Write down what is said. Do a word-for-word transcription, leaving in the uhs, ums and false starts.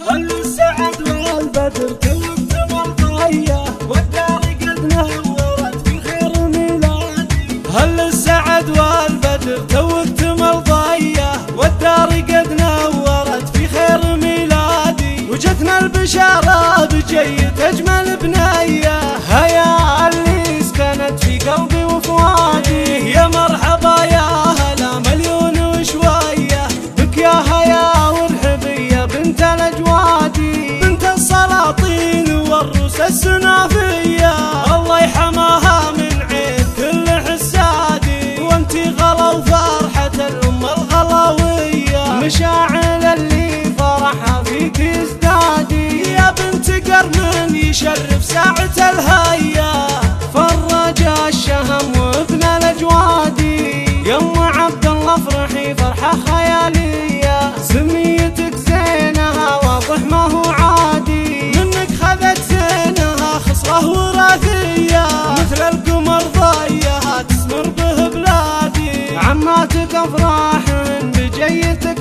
هل السعد والبدر توت مرضية والدار قد نورت في خير ميلادي. هل السعد والبدر توت مرضية والدار قد نورت في خير ميلادي. وجتنا البشارة بجيت أجمل بنية، هيا اللي سكنت في قلبي وفؤادي. يا مرحبا يا هلا مليون وشوية بك يا هيا والحبية بنت الأجوادي، بنت السلاطين والروس السنافية. الله يحماها من عين كل حسادي، وانتي غلا وفرحة الأمة الغلاوية، مشاعل اللي فرحها فيك ازدادي. يا بنت قرن يشرف ساعة الهيا، فرج الشهم وابن الأجوادي. يا ام عبد الله افرحي فرحة خيالية، سميتك زينها واضح ما هو عادي، منك خذت زينها خصلة وراثية، مثل القمر ضيها تسمر به بلادي. عماتك افراح بجيتك